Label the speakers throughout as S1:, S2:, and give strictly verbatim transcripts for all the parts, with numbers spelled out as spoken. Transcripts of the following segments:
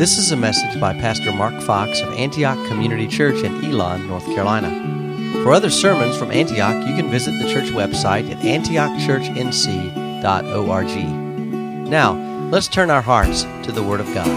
S1: This is a message by Pastor Mark Fox of Antioch Community Church in Elon, North Carolina. For other sermons from Antioch, you can visit the church website at antioch church n c dot org. Now, let's turn our hearts to the Word of God.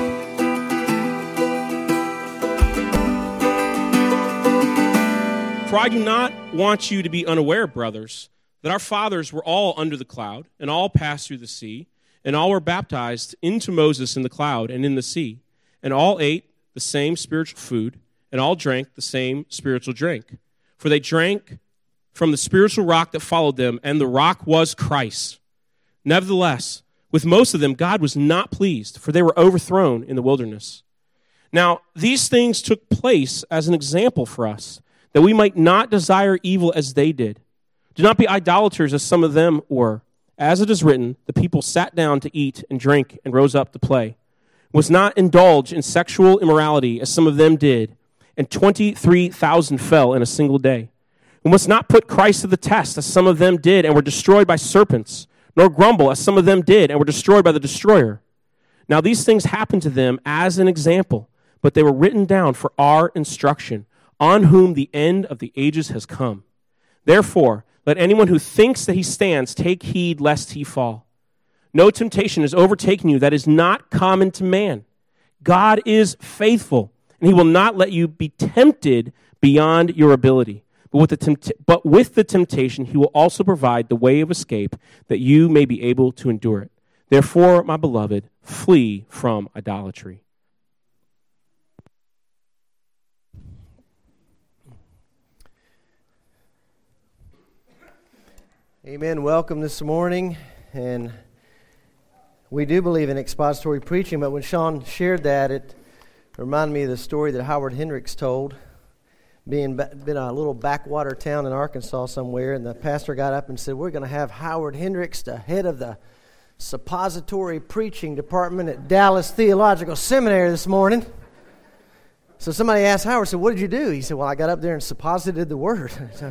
S2: For I do not want you to be unaware, brothers, that our fathers were all under the cloud, and all passed through the sea, and all were baptized into Moses in the cloud and in the sea, and all ate the same spiritual food, and all drank the same spiritual drink. For they drank from the spiritual rock that followed them, and the rock was Christ. Nevertheless, with most of them God was not pleased, for they were overthrown in the wilderness. Now, these things took place as an example for us, that we might not desire evil as they did. Do not be idolaters as some of them were. As it is written, the people sat down to eat and drink and rose up to play. Was not indulge in sexual immorality as some of them did, and twenty-three thousand fell in a single day. We must not put Christ to the test as some of them did and were destroyed by serpents, nor grumble as some of them did and were destroyed by the destroyer. Now these things happened to them as an example, but they were written down for our instruction, on whom the end of the ages has come. Therefore, let anyone who thinks that he stands take heed lest he fall. No temptation has overtaken you that is not common to man. God is faithful, and he will not let you be tempted beyond your ability. But with the tempt- but with the temptation, he will also provide the way of escape that you may be able to endure it. Therefore, my beloved, flee from idolatry.
S3: Amen. Welcome this morning. And we do believe in expository preaching, but when Sean shared that, it reminded me of the story that Howard Hendricks told, being been a little backwater town in Arkansas somewhere, and the pastor got up and said, we're going to have Howard Hendricks, the head of the suppository preaching department at Dallas Theological Seminary this morning. So somebody asked Howard, said, what did you do? He said, well, I got up there and supposited the word.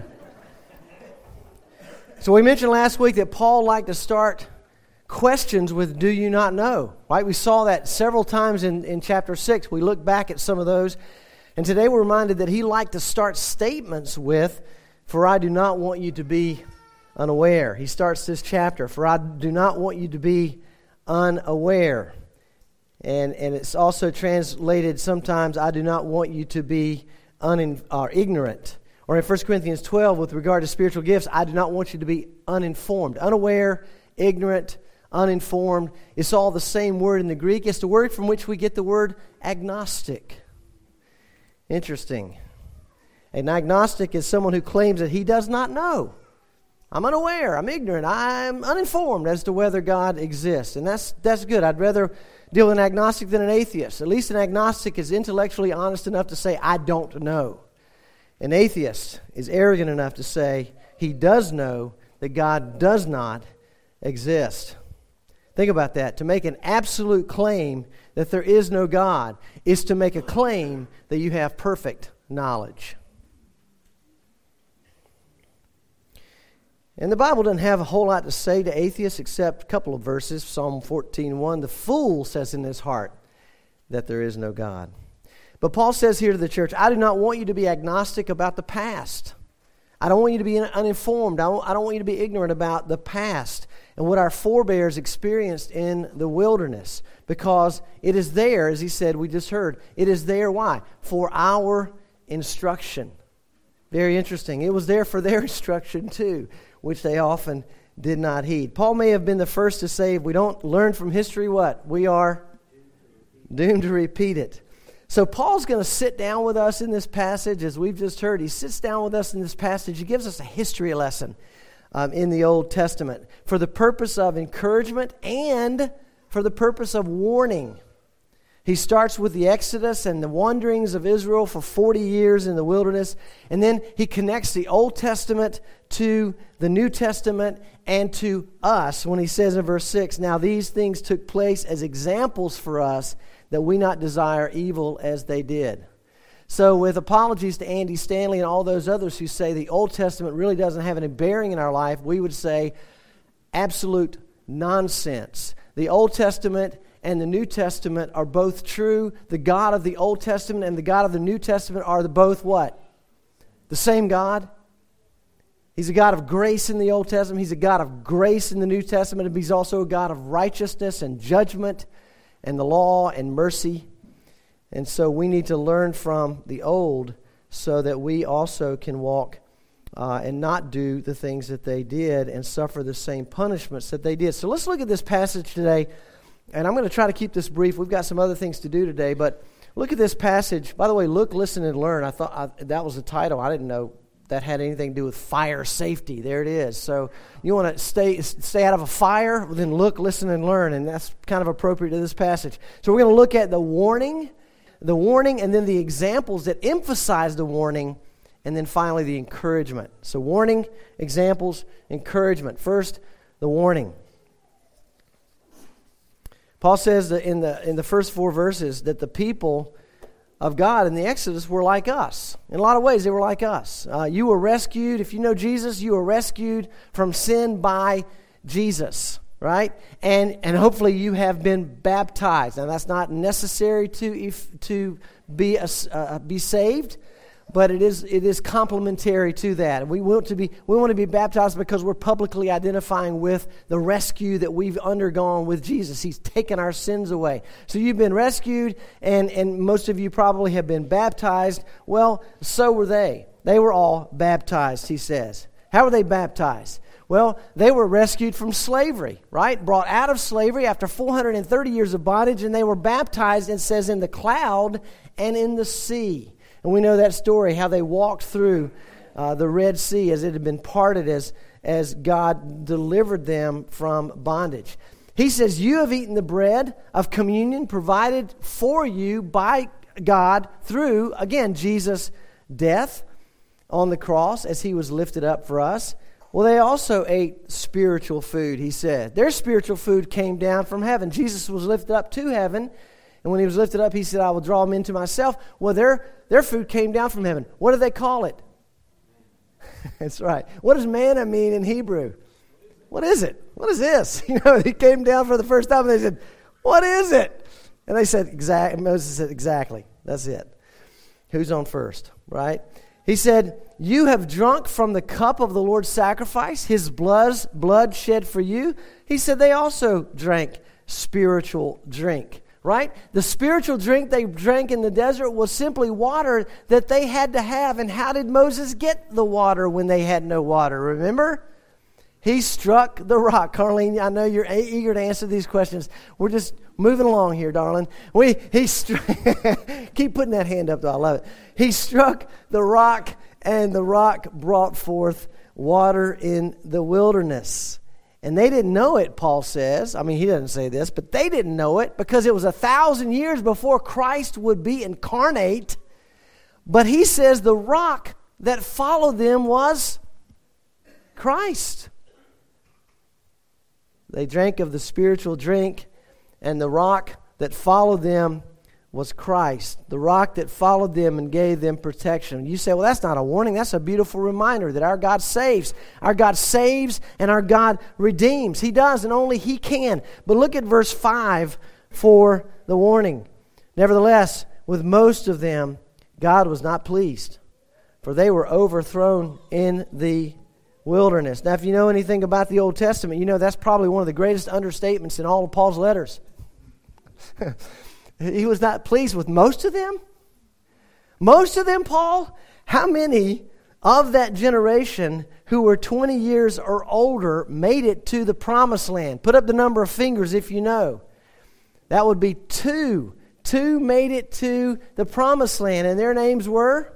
S3: So we mentioned last week that Paul liked to start questions with, do you not know? Right? We saw that several times in, in chapter six. We looked back at some of those. And today we're reminded that he liked to start statements with, for I do not want you to be unaware. He starts this chapter, for I do not want you to be unaware. And, and it's also translated sometimes, I do not want you to be unin, or ignorant. Or in First Corinthians twelve, with regard to spiritual gifts, I do not want you to be uninformed. Unaware, ignorant, uninformed. It's all the same word in the Greek. It's the word from which we get the word agnostic. Interesting. An agnostic is someone who claims that he does not know. I'm unaware, I'm ignorant, I'm uninformed as to whether God exists. And that's that's good. I'd rather deal with an agnostic than an atheist. At least an agnostic is intellectually honest enough to say, I don't know. An atheist is arrogant enough to say he does know that God does not exist. Think about that. To make an absolute claim that there is no God is to make a claim that you have perfect knowledge. And the Bible doesn't have a whole lot to say to atheists except a couple of verses. Psalm fourteen one, the fool says in his heart that there is no God. But Paul says here to the church, I do not want you to be agnostic about the past. I don't want you to be uninformed. I don't, I don't want you to be ignorant about the past and what our forebears experienced in the wilderness. Because it is there, as he said, we just heard, it is there, why? For our instruction. Very interesting. It was there for their instruction too, which they often did not heed. Paul may have been the first to say, if we don't learn from history, what? We are doomed to repeat it. So Paul's going to sit down with us in this passage, as we've just heard. He sits down with us in this passage. He gives us a history lesson um, in the Old Testament for the purpose of encouragement and for the purpose of warning. He starts with the Exodus and the wanderings of Israel for forty years in the wilderness, and then he connects the Old Testament to the New Testament and to us when he says in verse six, now these things took place as examples for us that we not desire evil as they did. So with apologies to Andy Stanley and all those others who say the Old Testament really doesn't have any bearing in our life, we would say absolute nonsense. The Old Testament and the New Testament are both true. The God of the Old Testament and the God of the New Testament are the both what? The same God. He's a God of grace in the Old Testament. He's a God of grace in the New Testament. But he's also a God of righteousness and judgment and the law and mercy. And so we need to learn from the old so that we also can walk uh, and not do the things that they did and suffer the same punishments that they did. So let's look at this passage today. And I'm going to try to keep this brief. We've got some other things to do today. But look at this passage. By the way, look, listen, and learn. I thought I, that was the title. I didn't know that had anything to do with fire safety. There it is. So you want to stay stay out of a fire? Well, then look, listen, and learn. And that's kind of appropriate to this passage. So we're going to look at the warning, the warning, and then the examples that emphasize the warning, and then finally the encouragement. So warning, examples, encouragement. First, the warning. Paul says that in the in the first four verses that the people of God in the Exodus were like us. In a lot of ways, they were like us. Uh, you were rescued. If you know Jesus, you were rescued from sin by Jesus, right? And and hopefully you have been baptized. Now, that's not necessary to if, to be a, uh, be saved, but it is it is complementary to that. And we want to be we want to be baptized because we're publicly identifying with the rescue that we've undergone with Jesus. He's taken our sins away. So you've been rescued, and, and most of you probably have been baptized. Well, so were they. They were all baptized, he says. How were they baptized? Well, they were rescued from slavery, right? Brought out of slavery after four hundred thirty years of bondage, and they were baptized, it says, in the cloud and in the sea. And we know that story, how they walked through uh, the Red Sea as it had been parted as, as God delivered them from bondage. He says, you have eaten the bread of communion provided for you by God through, again, Jesus' death on the cross as he was lifted up for us. Well, they also ate spiritual food, he said. Their spiritual food came down from heaven. Jesus was lifted up to heaven. And when he was lifted up, he said, I will draw them into myself. Well, their, their food came down from heaven. What do they call it? That's right. What does manna mean in Hebrew? What is it? What is this? You know, he came down for the first time and they said, what is it? And they said, exact. Moses said, exactly. That's it. Who's on first, right? He said, you have drunk from the cup of the Lord's sacrifice, his blood, blood shed for you. He said they also drank spiritual drink. Right? The spiritual drink they drank in the desert was simply water that they had to have. And how did Moses get the water when they had no water? Remember? He struck the rock. Carlene, I know you're eager to answer these questions. We're just moving along here, darling. We he struck, keep putting that hand up, though. I love it. He struck the rock, and the rock brought forth water in the wilderness. And they didn't know it, Paul says. I mean, he doesn't say this, but they didn't know it because it was a thousand years before Christ would be incarnate. But he says the rock that followed them was Christ. They drank of the spiritual drink, and the rock that followed them was Christ, the rock that followed them and gave them protection. You say, well, that's not a warning. That's a beautiful reminder that our God saves. Our God saves and our God redeems. He does, and only He can. But look at verse five for the warning. Nevertheless, with most of them, God was not pleased, for they were overthrown in the wilderness. Now, if you know anything about the Old Testament, you know that's probably one of the greatest understatements in all of Paul's letters. He was not pleased with most of them? Most of them, Paul? How many of that generation who were twenty years or older made it to the promised land? Put up the number of fingers if you know. That would be two. Two made it to the promised land, and their names were?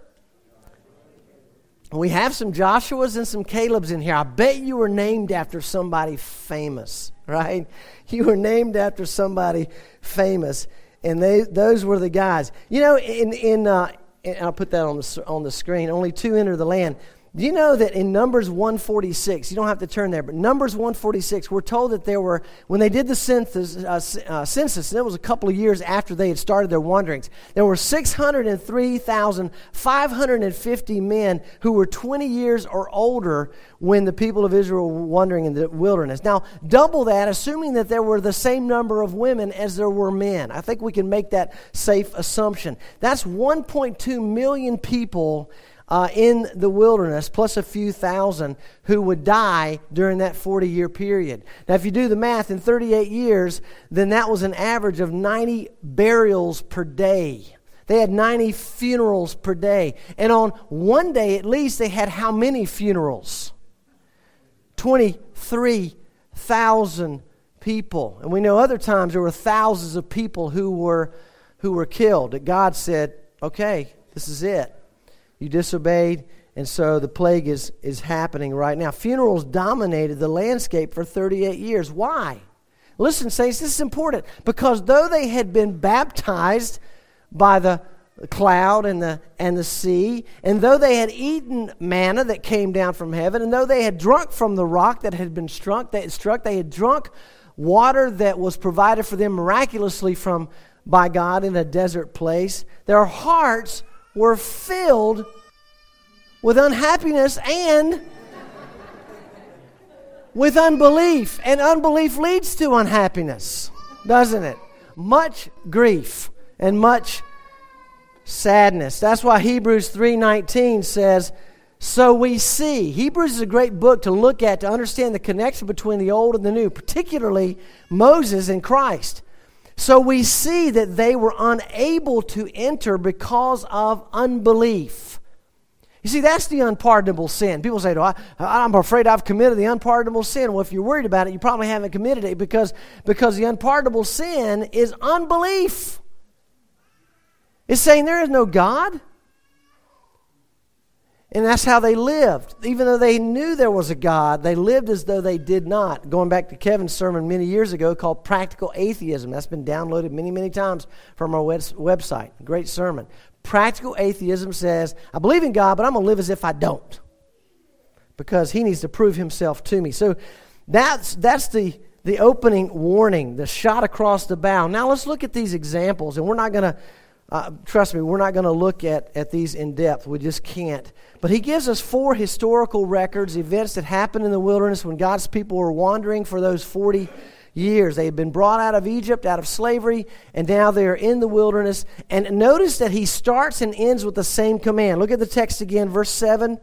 S3: We have some Joshuas and some Calebs in here. I bet you were named after somebody famous, right? You were named after somebody famous. And they, those were the guys. You know, in in, uh, in I'll put that on the on the screen. Only two enter the land. Do you know that in Numbers one forty-six, you don't have to turn there, but Numbers one forty-six, we're told that there were, when they did the census, uh, uh, census, and it was a couple of years after they had started their wanderings, there were six hundred three thousand five hundred fifty men who were twenty years or older when the people of Israel were wandering in the wilderness. Now, double that, assuming that there were the same number of women as there were men. I think we can make that safe assumption. That's one point two million people Uh, in the wilderness, plus a few thousand who would die during that forty-year period. Now, if you do the math, in thirty-eight years, then that was an average of ninety burials per day. They had ninety funerals per day. And on one day, at least, they had how many funerals? twenty-three thousand people. And we know other times there were thousands of people who were, who were killed. That God said, okay, this is it. You disobeyed, and so the plague is, is happening right now. Funerals dominated the landscape for thirty-eight years. Why? Listen, saints, this is important. Because though they had been baptized by the cloud and the, and the sea, and though they had eaten manna that came down from heaven, and though they had drunk from the rock that had been struck, they had, struck, they had drunk water that was provided for them miraculously from by God in a desert place, their hearts were filled with unhappiness and with unbelief. And unbelief leads to unhappiness, doesn't it? Much grief and much sadness. That's why Hebrews three nineteen says, so we see. Hebrews is a great book to look at to understand the connection between the old and the new, particularly Moses and Christ. So we see that they were unable to enter because of unbelief. You see, that's the unpardonable sin. People say, oh, I, I'm afraid I've committed the unpardonable sin. Well, if you're worried about it, you probably haven't committed it because, because the unpardonable sin is unbelief. It's saying there is no God. And that's how they lived. Even though they knew there was a God, they lived as though they did not. Going back to Kevin's sermon many years ago called Practical Atheism. That's been downloaded many, many times from our website. Great sermon. Practical Atheism says, I believe in God, but I'm going to live as if I don't. Because He needs to prove Himself to me. So that's that's the, the opening warning, the shot across the bow. Now let's look at these examples. And we're not going to, uh, trust me, we're not going to look at, at these in depth. We just can't. But he gives us four historical records, events that happened in the wilderness when God's people were wandering for those forty years. They had been brought out of Egypt, out of slavery, and now they are in the wilderness. And notice that he starts and ends with the same command. Look at the text again, verse seven.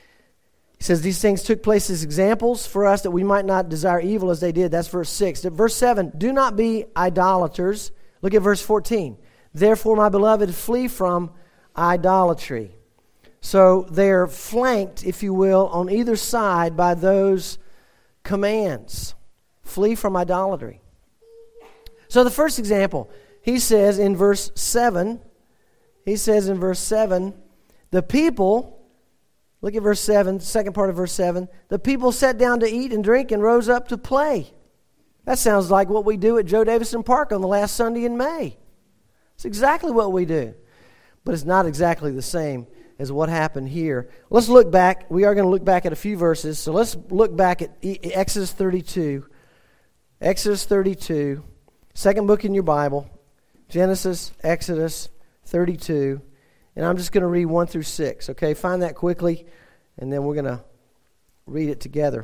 S3: He says, these things took place as examples for us that we might not desire evil as they did. That's verse six. Verse seven, do not be idolaters. Look at verse fourteen. Therefore, my beloved, flee from idolatry. So they're flanked, if you will, on either side by those commands. Flee from idolatry. So the first example, he says in verse seven, he says in verse seven, the people, look at verse seven, second part of verse seven, the people sat down to eat and drink and rose up to play. That sounds like what we do at Joe Davison Park on the last Sunday in May. It's exactly what we do. But it's not exactly the same as what happened here. Let's look back. We are going to look back at a few verses. So let's look back at Exodus thirty-two. Exodus thirty-two, second book in your Bible. Genesis, Exodus thirty-two. And I'm just going to read one through six. Okay, find that quickly, and then we're going to read it together.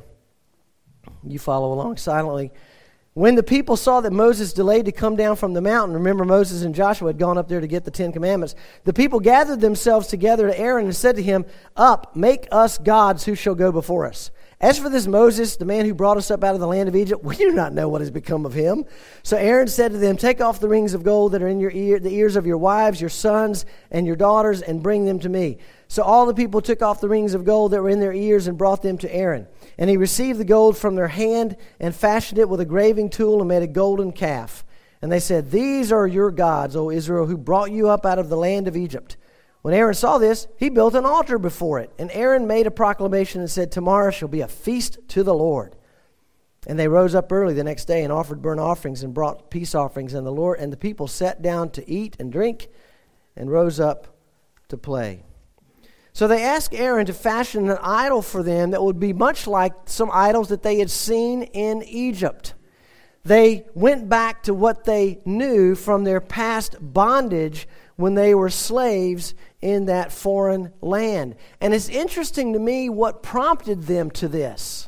S3: You follow along silently. When the people saw that Moses delayed to come down from the mountain, remember Moses and Joshua had gone up there to get the Ten Commandments, the people gathered themselves together to Aaron and said to him, up, make us gods who shall go before us. As for this Moses, the man who brought us up out of the land of Egypt, we do not know what has become of him. So Aaron said to them, take off the rings of gold that are in your ear, the ears of your wives, your sons, and your daughters, and bring them to me. So all the people took off the rings of gold that were in their ears and brought them to Aaron. And he received the gold from their hand and fashioned it with a graving tool and made a golden calf. And they said, these are your gods, O Israel, who brought you up out of the land of Egypt. When Aaron saw this, he built an altar before it. And Aaron made a proclamation and said, tomorrow shall be a feast to the Lord. And they rose up early the next day and offered burnt offerings and brought peace offerings. And the Lord and the people sat down to eat and drink and rose up to play. So they asked Aaron to fashion an idol for them that would be much like some idols that they had seen in Egypt. They went back to what they knew from their past bondage when they were slaves in that foreign land. And it's interesting to me what prompted them to this.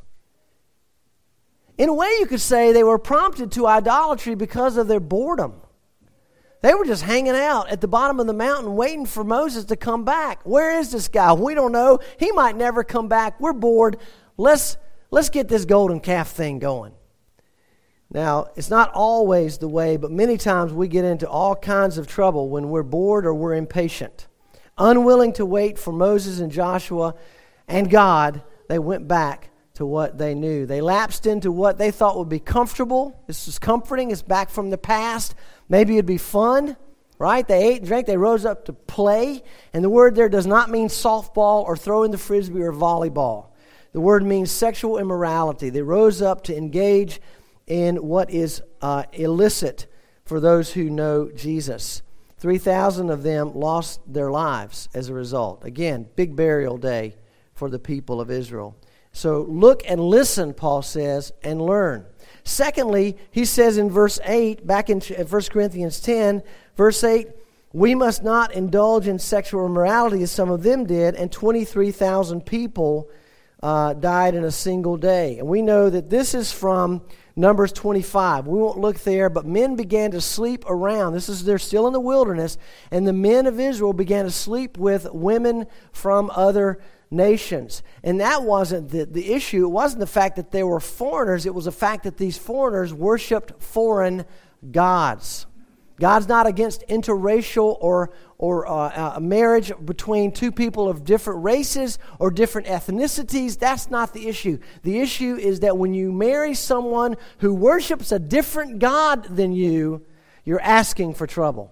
S3: In a way, you could say they were prompted to idolatry because of their boredom. They were just hanging out at the bottom of the mountain waiting for Moses to come back. Where is this guy? We don't know. He might never come back. We're bored. Let's, let's get this golden calf thing going. Now, it's not always the way, but many times we get into all kinds of trouble when we're bored or we're impatient. Unwilling to wait for Moses and Joshua and God, they went back to what they knew. They lapsed into what they thought would be comfortable. This is comforting. It's back from the past. Maybe it'd be fun, right? They ate and drank. They rose up to play. And the word there does not mean softball or throwing the frisbee or volleyball. The word means sexual immorality. They rose up to engage in what is uh, illicit for those who know Jesus. three thousand of them lost their lives as a result. Again, big burial day for the people of Israel. So look and listen, Paul says, and learn. Secondly, he says in verse eight, back in First Corinthians ten, verse eight, we must not indulge in sexual immorality as some of them did, and twenty-three thousand people uh, died in a single day. And we know that this is from Numbers twenty-five. We won't look there, but men began to sleep around. This is, they're still in the wilderness, and the men of Israel began to sleep with women from other nations. And that wasn't the, the issue. It wasn't the fact that they were foreigners. It was the fact that these foreigners worshipped foreign gods. God's not against interracial or or uh, a marriage between two people of different races or different ethnicities. That's not the issue. The issue is that when you marry someone who worships a different God than you, you're asking for trouble.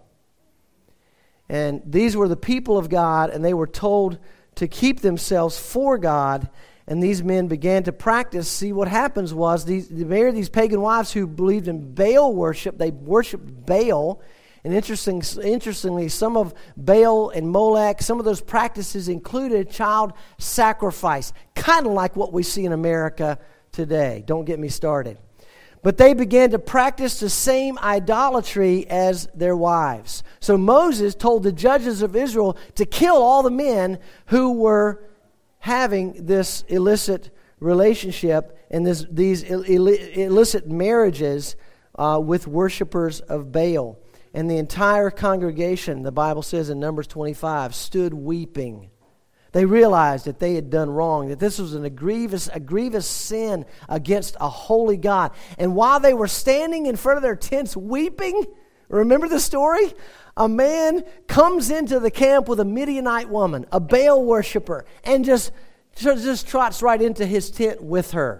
S3: And these were the people of God, and they were told to keep themselves for God, and these men began to practice. See, what happens was these, they married these pagan wives who believed in Baal worship. They worshiped Baal, and interesting, interestingly, some of Baal and Molech, some of those practices included child sacrifice, kind of like what we see in America today. Don't get me started. But they began to practice the same idolatry as their wives. So Moses told the judges of Israel to kill all the men who were having this illicit relationship and this, these Ill- illicit marriages uh, with worshipers of Baal. And the entire congregation, the Bible says in Numbers twenty-five, stood weeping. They realized that they had done wrong, that this was an, a, grievous, a grievous sin against a holy God. And while they were standing in front of their tents weeping, remember the story? A man comes into the camp with a Midianite woman, a Baal worshiper, and just, just trots right into his tent with her.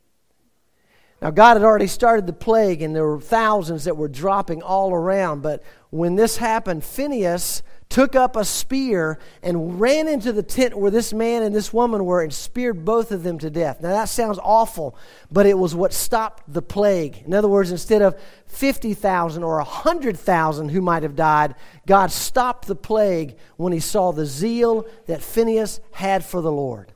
S3: Now, God had already started the plague, and there were thousands that were dropping all around. But when this happened, Phinehas took up a spear and ran into the tent where this man and this woman were and speared both of them to death. Now, that sounds awful, but it was what stopped the plague. In other words, instead of fifty thousand or one hundred thousand who might have died, God stopped the plague when he saw the zeal that Phinehas had for the Lord.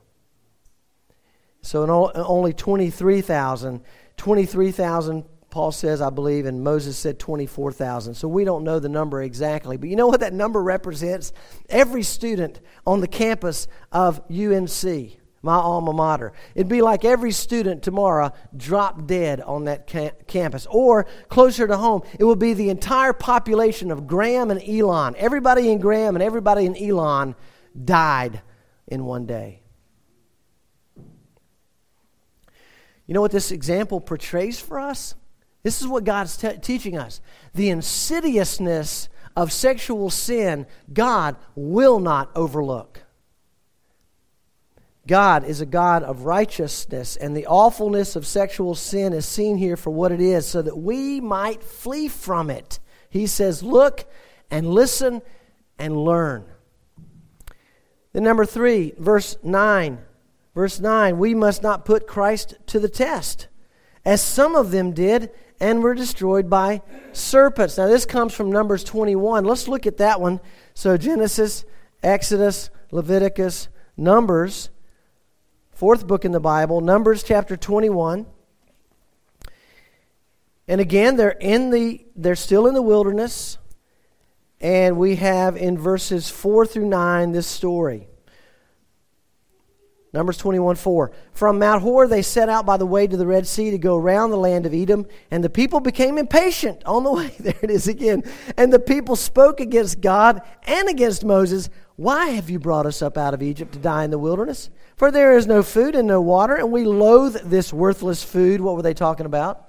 S3: So in only twenty-three thousand, twenty-three thousand, Paul says, I believe, and Moses said twenty-four thousand. So we don't know the number exactly. But you know what that number represents? Every student on the campus of U N C, my alma mater. It'd be like every student tomorrow dropped dead on that ca- campus. Or, closer to home, it would be the entire population of Graham and Elon. Everybody in Graham and everybody in Elon died in one day. You know what this example portrays for us? This is what God's te- teaching us. The insidiousness of sexual sin, God will not overlook. God is a God of righteousness, and the awfulness of sexual sin is seen here for what it is, so that we might flee from it. He says, look and listen and learn. Then number three, verse nine. Verse nine, we must not put Christ to the test, as some of them did and were destroyed by serpents. Now this comes from Numbers twenty-one. Let's look at that one. So Genesis, Exodus, Leviticus, Numbers, fourth book in the Bible, Numbers chapter twenty-one. And again, they're in the they're still in the wilderness, and we have in verses four through nine this story. Numbers twenty-one, four. From Mount Hor they set out by the way to the Red Sea to go around the land of Edom, and the people became impatient on the way. There it is again. And the people spoke against God and against Moses. Why have you brought us up out of Egypt to die in the wilderness? For there is no food and no water, and we loathe this worthless food. What were they talking about?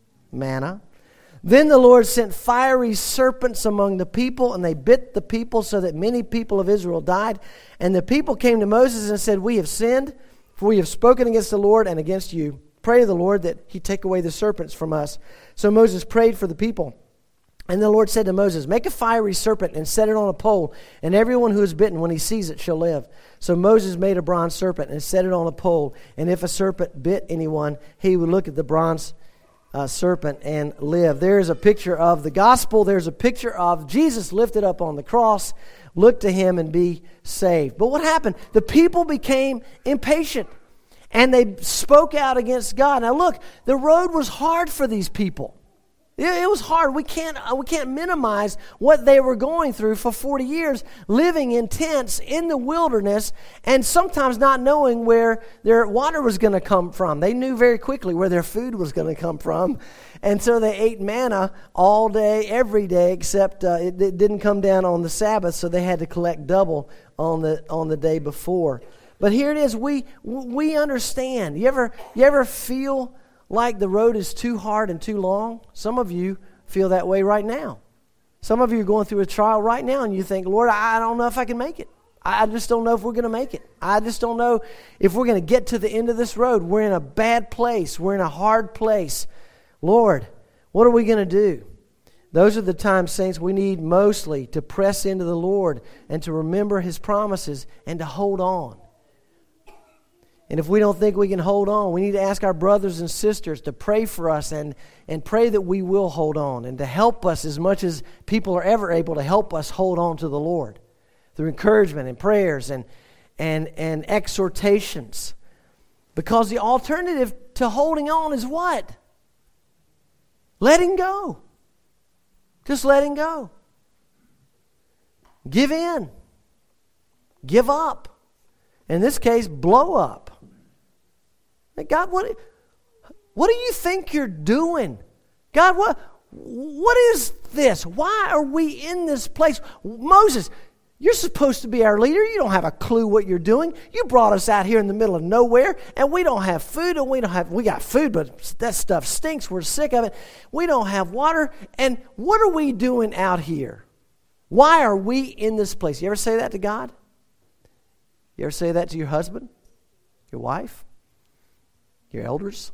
S3: Manna. Then the Lord sent fiery serpents among the people, and they bit the people so that many people of Israel died. And the people came to Moses and said, we have sinned, for we have spoken against the Lord and against you. Pray to the Lord that he take away the serpents from us. So Moses prayed for the people. And the Lord said to Moses, make a fiery serpent and set it on a pole, and everyone who is bitten when he sees it shall live. So Moses made a bronze serpent and set it on a pole. And if a serpent bit anyone, he would look at the bronze Uh, serpent and live. There's a picture of the gospel. There's a picture of Jesus lifted up on the cross. Look to him and be saved. But what happened? The people became impatient and they spoke out against God. Now look, the road was hard for these people. It, it was hard. We can't, we can't minimize what they were going through for forty years, living in tents in the wilderness and sometimes not knowing where their water was going to come from. They knew very quickly where their food was going to come from. And so they ate manna all day, every day, except uh, it, it didn't come down on the Sabbath, so they had to collect double on the on the day before. But here it is. We we understand. You ever you ever feel like the road is too hard and too long? Some of you feel that way right now. Some of you are going through a trial right now and you think, Lord, I don't know if I can make it. I just don't know if we're going to make it. I just don't know if we're going to get to the end of this road. We're in a bad place. We're in a hard place. Lord, what are we going to do? Those are the times, saints, we need mostly to press into the Lord and to remember his promises and to hold on. And if we don't think we can hold on, we need to ask our brothers and sisters to pray for us and, and pray that we will hold on and to help us as much as people are ever able to help us hold on to the Lord through encouragement and prayers and, and, and exhortations. Because the alternative to holding on is what? Letting go. Just letting go. Give in. Give up. In this case, blow up. God, what, what do you think you're doing? God, what, what is this? Why are we in this place? Moses, you're supposed to be our leader. You don't have a clue what you're doing. You brought us out here in the middle of nowhere, and we don't have food, and we don't have, we got food, but that stuff stinks. We're sick of it. We don't have water, and what are we doing out here? Why are we in this place? You ever say that to God? You ever say that to your husband, your wife, your elders?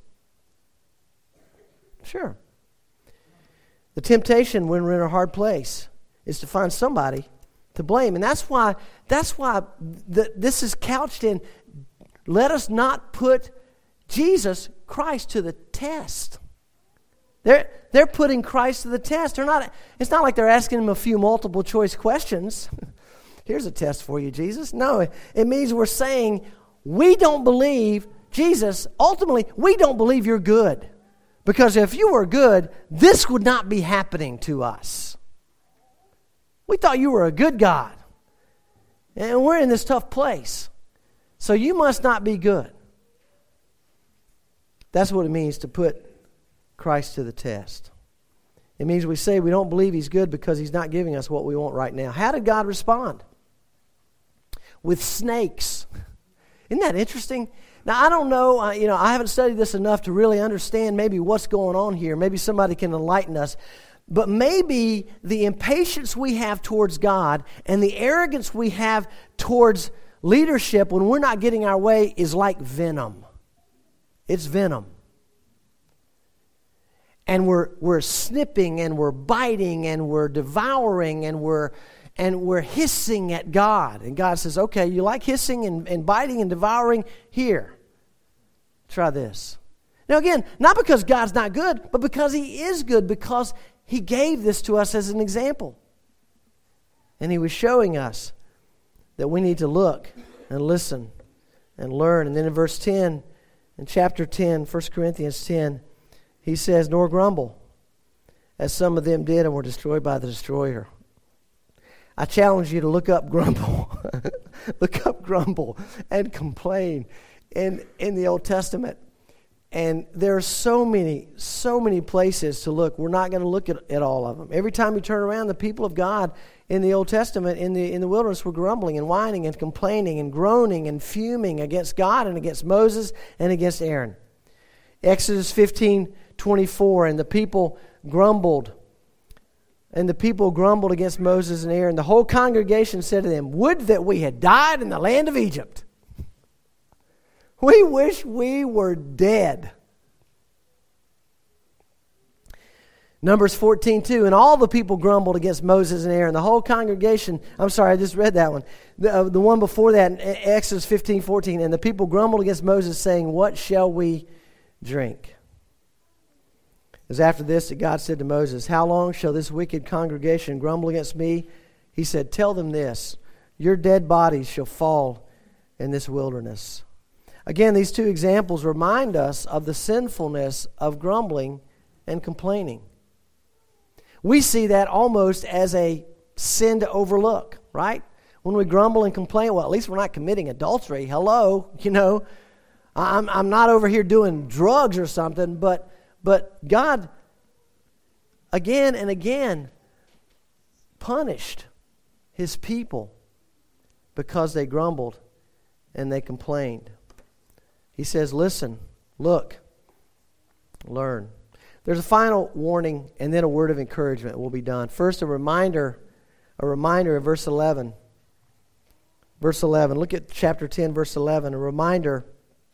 S3: Sure. The temptation when we're in a hard place is to find somebody to blame. And that's why that's why the, this is couched in, let us not put Jesus Christ to the test. They're, they're putting Christ to the test. They're not. It's not like they're asking him a few multiple choice questions. Here's a test for you, Jesus. No, it means we're saying we don't believe, Jesus, ultimately, we don't believe you're good. Because if you were good, this would not be happening to us. We thought you were a good God. And we're in this tough place. So you must not be good. That's what it means to put Christ to the test. It means we say we don't believe he's good because he's not giving us what we want right now. How did God respond? With snakes. Isn't that interesting? Now, I don't know, uh, you know, I haven't studied this enough to really understand maybe what's going on here. Maybe somebody can enlighten us. But maybe the impatience we have towards God and the arrogance we have towards leadership when we're not getting our way is like venom. It's venom. And we're we're snipping and we're biting and we're devouring and we're and we're hissing at God. And God says, okay, you like hissing and, and biting and devouring? Here, try this. Now again, not because God's not good, but because he is good, because he gave this to us as an example. And he was showing us that we need to look and listen and learn. And then in verse ten, in chapter ten, First Corinthians ten, he says, nor grumble, as some of them did and were destroyed by the destroyer. I challenge you to look up grumble. Look up grumble and complain in, in the Old Testament. And there are so many, so many places to look. We're not going to look at, at all of them. Every time you turn around, the people of God in the Old Testament, in the in the wilderness, were grumbling and whining and complaining and groaning and fuming against God and against Moses and against Aaron. Exodus fifteen twenty-four, and the people grumbled. And the people grumbled against Moses and Aaron. The whole congregation said to them, would that we had died in the land of Egypt. We wish we were dead. Numbers fourteen two, and all the people grumbled against Moses and Aaron. The whole congregation, I'm sorry, I just read that one. The, uh, the one before that, Exodus fifteen fourteen, and the people grumbled against Moses, saying, what shall we drink? It was after this that God said to Moses, how long shall this wicked congregation grumble against me? He said, tell them this, your dead bodies shall fall in this wilderness. Again, these two examples remind us of the sinfulness of grumbling and complaining. We see that almost as a sin to overlook, right? When we grumble and complain, well, at least we're not committing adultery. Hello, you know, I'm I'm not over here doing drugs or something, but but God, again and again, punished His people because they grumbled and they complained. He says, listen, look, learn. There's a final warning and then a word of encouragement will be done. First, a reminder, a reminder in verse eleven. Verse eleven, look at chapter ten, verse eleven. A reminder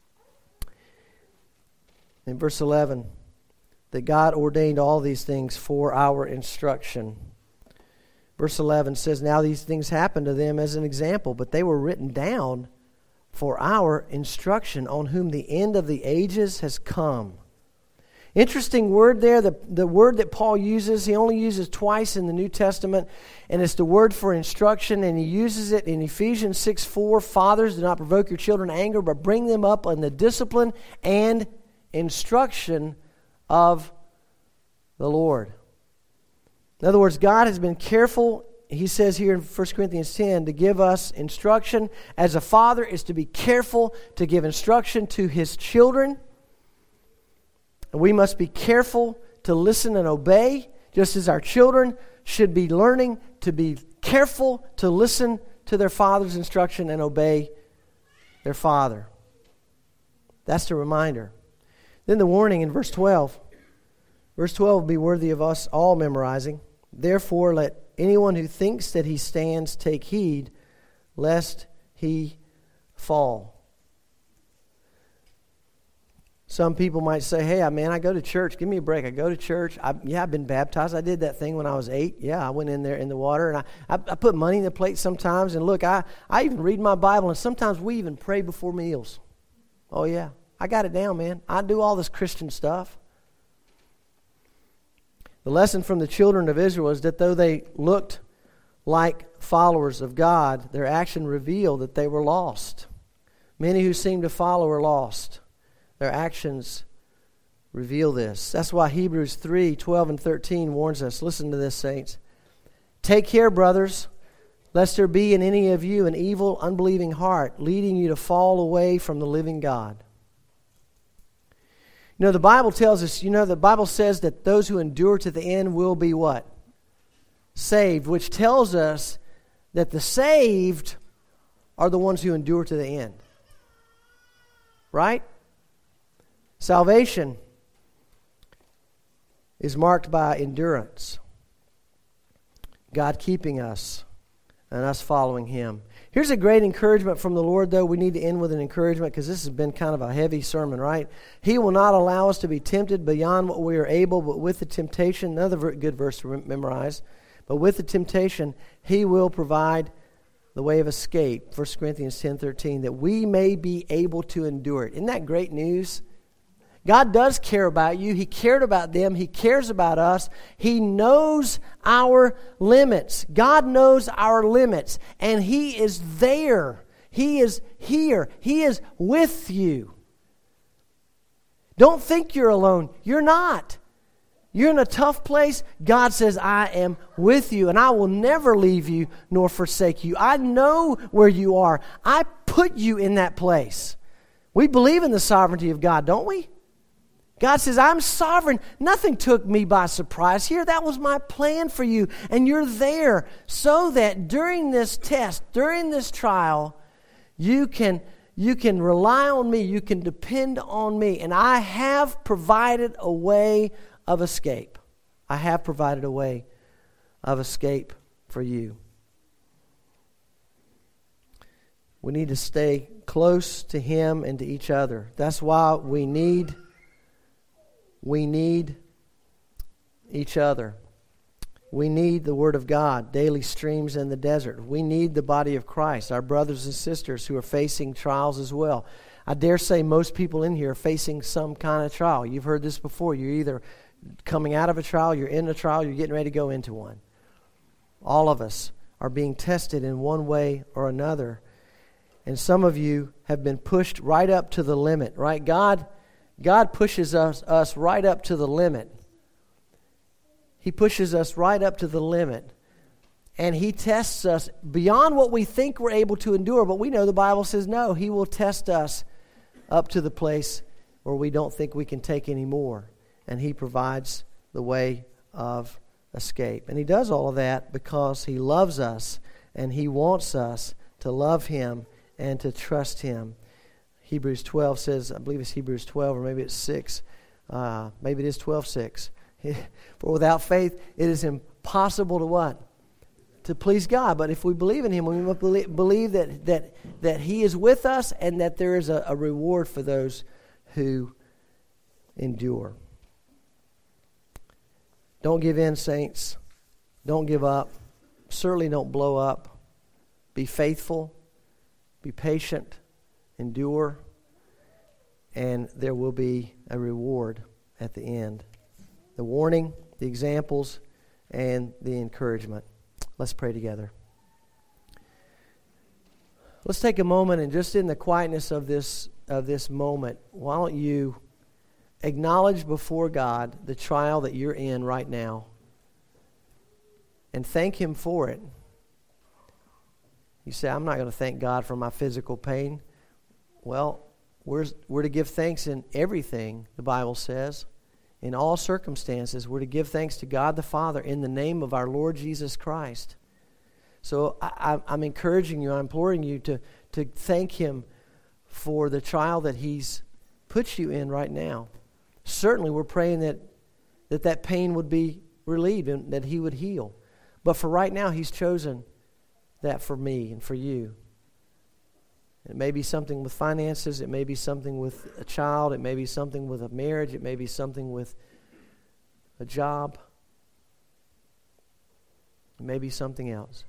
S3: in verse eleven that God ordained all these things for our instruction. Verse eleven says, now these things happened to them as an example, but they were written down for our instruction, on whom the end of the ages has come. Interesting word there, the, the word that Paul uses, he only uses twice in the New Testament, and it's the word for instruction, and he uses it in Ephesians six four, fathers, do not provoke your children to anger, but bring them up in the discipline and instruction of the Lord. In other words, God has been careful, he says here in First Corinthians ten, to give us instruction. As a father is to be careful to give instruction to his children. And we must be careful to listen and obey, just as our children should be learning to be careful to listen to their father's instruction and obey their father. That's the reminder. Then the warning in verse twelve. Verse twelve will be worthy of us all memorizing. Therefore, let anyone who thinks that he stands take heed, lest he fall. Some people might say, hey, man, I go to church. Give me a break. I go to church. I, yeah, I've been baptized. I did that thing when I was eight. Yeah, I went in there in the water, and I, I, I put money in the plate sometimes. And look, I, I even read my Bible, and sometimes we even pray before meals. Oh, yeah. I got it down, man. I do all this Christian stuff. The lesson from the children of Israel is that though they looked like followers of God, their action revealed that they were lost. Many who seemed to follow are lost. Their actions reveal this. That's why Hebrews three, twelve and thirteen warns us. Listen to this, saints. Take care, brothers, lest there be in any of you an evil, unbelieving heart, leading you to fall away from the living God. You know, the Bible tells us, you know, the Bible says that those who endure to the end will be what? Saved, which tells us that the saved are the ones who endure to the end. Right? Salvation is marked by endurance. God keeping us and us following Him. Here's a great encouragement from the Lord, though. We need to end with an encouragement because this has been kind of a heavy sermon, right? He will not allow us to be tempted beyond what we are able, but with the temptation, another good verse to memorize, but with the temptation, He will provide the way of escape, First Corinthians ten thirteen, that we may be able to endure it. Isn't that great news? God does care about you. He cared about them. He cares about us. He knows our limits. God knows our limits, and He is there. He is here. He is with you. Don't think you're alone. You're not. You're in a tough place. God says, I am with you, and I will never leave you nor forsake you. I know where you are. I put you in that place. We believe in the sovereignty of God, don't we? God says, I'm sovereign. Nothing took me by surprise here. That was my plan for you. And you're there so that during this test, during this trial, you can, you can rely on me. You can depend on me. And I have provided a way of escape. I have provided a way of escape for you. We need to stay close to Him and to each other. That's why we need We need each other. We need the Word of God, daily streams in the desert. We need the body of Christ, our brothers and sisters who are facing trials as well. I dare say most people in here are facing some kind of trial. You've heard this before. You're either coming out of a trial, you're in a trial, you're getting ready to go into one. All of us are being tested in one way or another. And some of you have been pushed right up to the limit, right? God God pushes us, us right up to the limit. He pushes us right up to the limit. And He tests us beyond what we think we're able to endure. But we know the Bible says no. He will test us up to the place where we don't think we can take any more. And He provides the way of escape. And He does all of that because He loves us. And He wants us to love Him and to trust Him. Hebrews twelve says, I believe it's Hebrews twelve, or maybe it's six. Uh, maybe it is twelve six. For without faith, it is impossible to what? To please God. But if we believe in Him, we must believe, believe that, that, that He is with us and that there is a, a reward for those who endure. Don't give in, saints. Don't give up. Certainly don't blow up. Be faithful. Be patient. Endure, and there will be a reward at the end. The warning, the examples, and the encouragement. Let's pray together. Let's take a moment and just in the quietness of this of this moment, why don't you acknowledge before God the trial that you're in right now and thank Him for it. You say, I'm not going to thank God for my physical pain. Well, we're, we're to give thanks in everything, the Bible says. In all circumstances, we're to give thanks to God the Father in the name of our Lord Jesus Christ. So I, I'm encouraging you, I'm imploring you to, to thank Him for the trial that He's put you in right now. Certainly we're praying that that, that pain would be relieved and that He would heal. But for right now, He's chosen that for me and for you. It may be something with finances. It may be something with a child. It may be something with a marriage. It may be something with a job. It may be something else.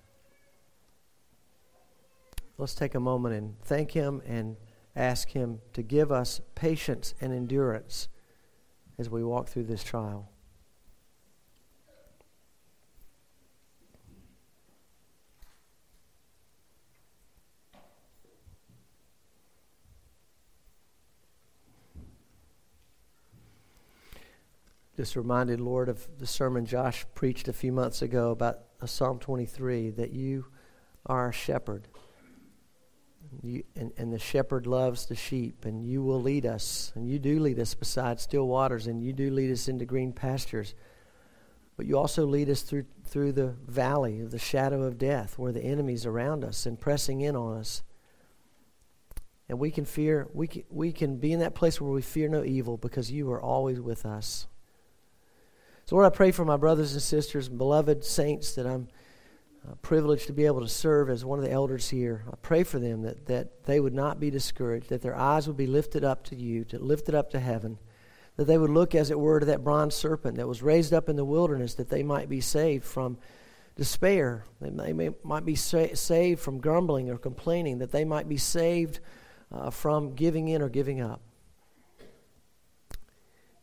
S3: Let's take a moment and thank Him and ask Him to give us patience and endurance as we walk through this trial. Just reminded, Lord, of the sermon Josh preached a few months ago about Psalm twenty-three, that you are our shepherd. You, and, and the shepherd loves the sheep, and you will lead us, and you do lead us beside still waters, and you do lead us into green pastures. But you also lead us through through the valley of the shadow of death, where the enemy's around us and pressing in on us. And we can fear, we can, we can be in that place where we fear no evil because you are always with us. So Lord, I pray for my brothers and sisters, beloved saints that I'm uh, privileged to be able to serve as one of the elders here. I pray for them that, that they would not be discouraged, that their eyes would be lifted up to you, to lifted up to heaven, that they would look, as it were, to that bronze serpent that was raised up in the wilderness, that they might be saved from despair, that they may, might be sa- saved from grumbling or complaining, that they might be saved uh, from giving in or giving up.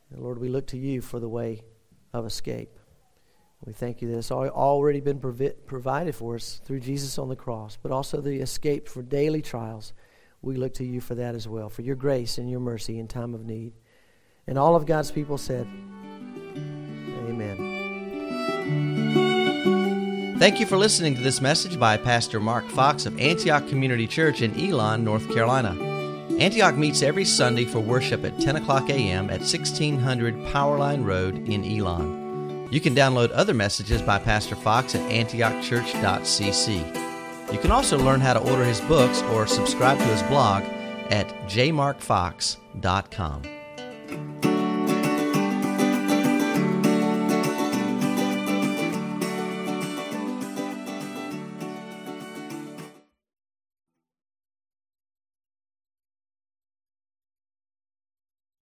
S3: And Lord, we look to you for the way of escape. We thank you that it's already been provi- provided for us through Jesus on the cross, but also the escape for daily trials. We look to you for that as well, for your grace and your mercy in time of need. And all of God's people said, amen.
S1: Thank you for listening to this message by Pastor Mark Fox of Antioch Community Church in Elon, North Carolina. Antioch meets every Sunday for worship at ten o'clock a.m. at sixteen hundred Powerline Road in Elon. You can download other messages by Pastor Fox at antioch church dot c c. You can also learn how to order his books or subscribe to his blog at j mark fox dot com.